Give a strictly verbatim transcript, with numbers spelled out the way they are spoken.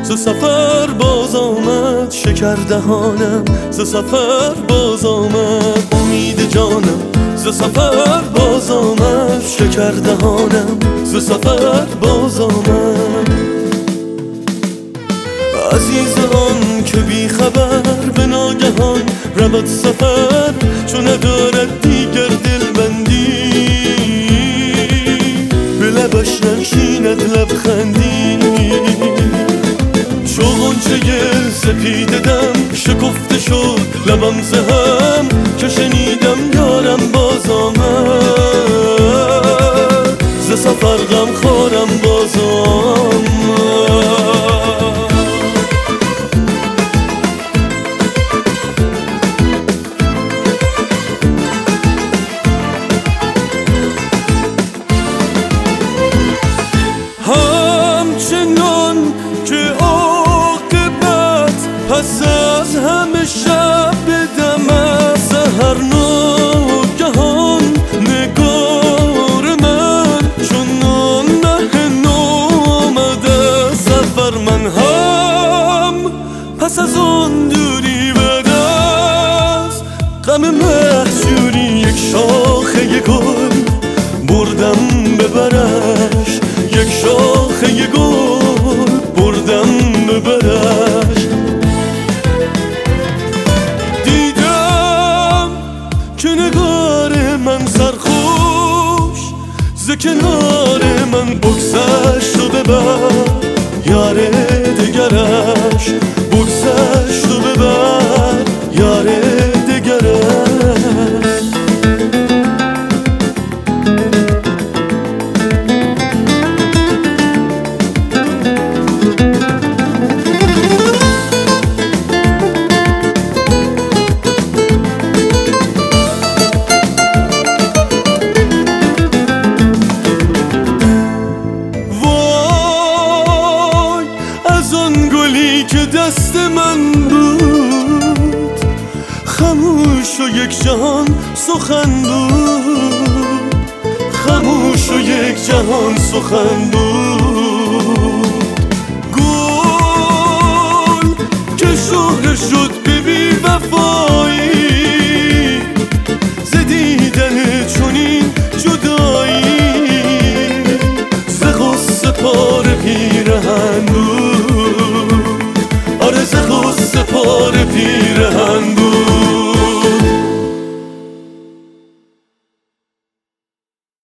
ز سفر باز آمد شکر دهانم، ز سفر باز آمد امید جانم، ز سفر باز آمد شکر دهانم، ز سفر باز آمد. عزیز آن که بی خبر به ناگهان رود سفر، چون ندارد دیگر دلبندی، به لبش ننشیند لبخندی. چو غنچه سپیده دم شکفته شد لبم ز هم، که شنیدم یارم باز آمد، ز سفر غم خورم باز آمد. همچنان که عاقبت پس از همه شب دم از سحر ناگهان، نگار من چون نه نامد از سفر، من هم پس از آن دوری بعد از غم محجوری، یک شاخه گل بردم ببرش، یک شاخه گل بردم ببرش. دیدم که نگار من سرخوش ز کنار من بگذشت و ببر یار دگرش، بگذشت و ببر یار دگرش. که دست من بود خاموش و یک جهان سخن بود، خاموش و یک جهان سخن بود. گل که شهره شد به بی وفایی، ز دیدن چنین جدایی، ز غصه پاره پیرهن بود، آره ز غصه پاره پیرهن بود.